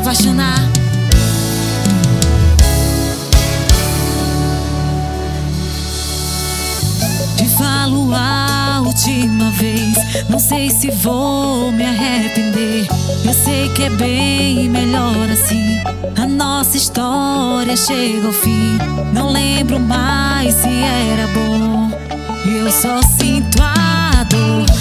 apaixonar. Te falo a última vez, não sei se vou me arrepender. Eu sei que é bem melhor assim. A nossa história chega ao fim. Não lembro mais se era bom. Eu só sinto a dor